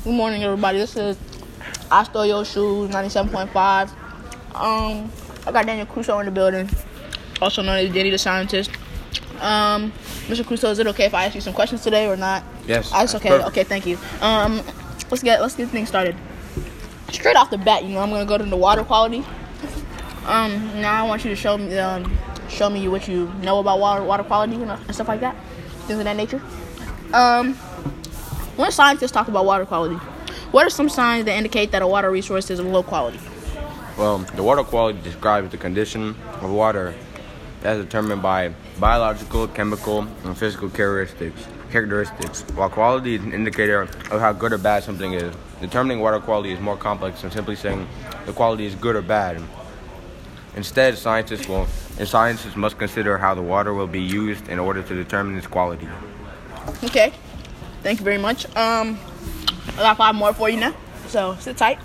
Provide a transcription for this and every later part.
Good morning, everybody. This is I Stole Your Shoes 97.5. I got Daniel Crusoe in the building, also known as Danny the Scientist. Mr. Crusoe, is it okay if I ask you some questions today or not? Yes. That's okay. Perfect. Okay, thank you. Let's get things started. Straight off the bat, I'm gonna go to the water quality. Now I want you to show me what you know about water quality and stuff like that, things of that nature. When scientists talk about water quality, what are some signs that indicate that a water resource is of low quality? Well, the water quality describes the condition of water as determined by biological, chemical, and physical characteristics. While quality is an indicator of how good or bad something is, determining water quality is more complex than simply saying the quality is good or bad. Instead, scientists must consider how the water will be used in order to determine its quality. Okay. Thank you very much. I got 5 more for you now, so sit tight.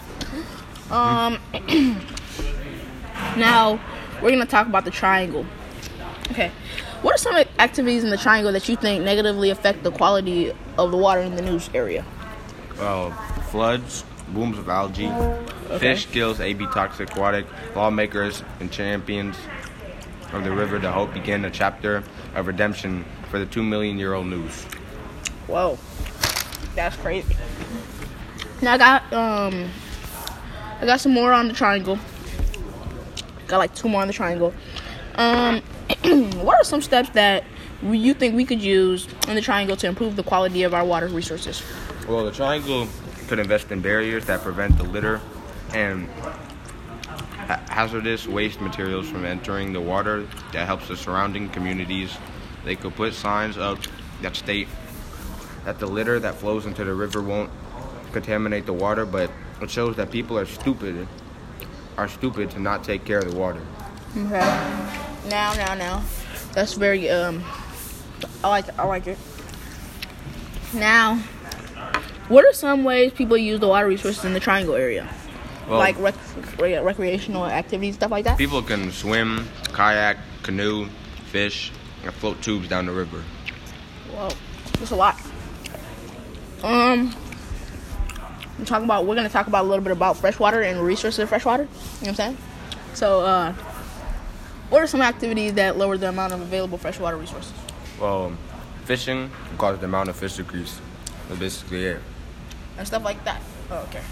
Now, we're going to talk about the triangle. Okay. What are some activities in the triangle that you think negatively affect the quality of the water in the news area? Well, floods, booms of algae, fish kills AB toxic aquatic, lawmakers and champions of the river to hope begin a chapter of redemption for the 2 million-year-old news. Whoa. That's crazy. Now I got some more on the triangle. Got like 2 more on the triangle. What are some steps that you think we could use in the triangle to improve the quality of our water resources? Well, the triangle could invest in barriers that prevent the litter and hazardous waste materials from entering the water. That helps the surrounding communities. They could put signs up that state that the litter that flows into the river won't contaminate the water, but it shows that people are stupid to not take care of the water. Okay. Now. That's very I like it. Now, what are some ways people use the water resources in the triangle area? Well, like recreational activities, stuff like that? People can swim, kayak, canoe, fish, and float tubes down the river. Whoa, that's a lot. We're gonna talk about a little bit about freshwater and resources of freshwater. You know what I'm saying? So, what are some activities that lower the amount of available freshwater resources? Well, fishing can cause the amount of fish to decrease. That's basically it. And stuff like that. Oh, okay.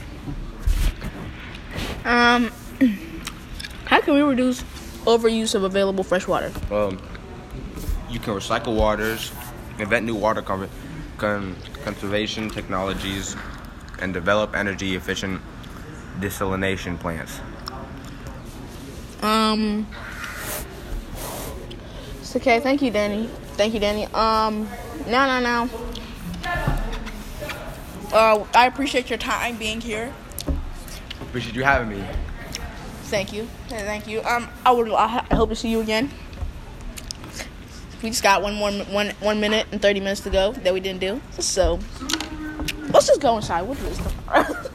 How can we reduce overuse of available freshwater? Well, you can recycle waters, invent new water conservation technologies, and develop energy-efficient desalination plants. It's okay. Thank you, Danny. Now. I appreciate your time being here. Appreciate you having me. Thank you. I hope to see you again. We just got 1 minute and 30 minutes to go that we didn't do. So let's just go inside. We'll do this stuff.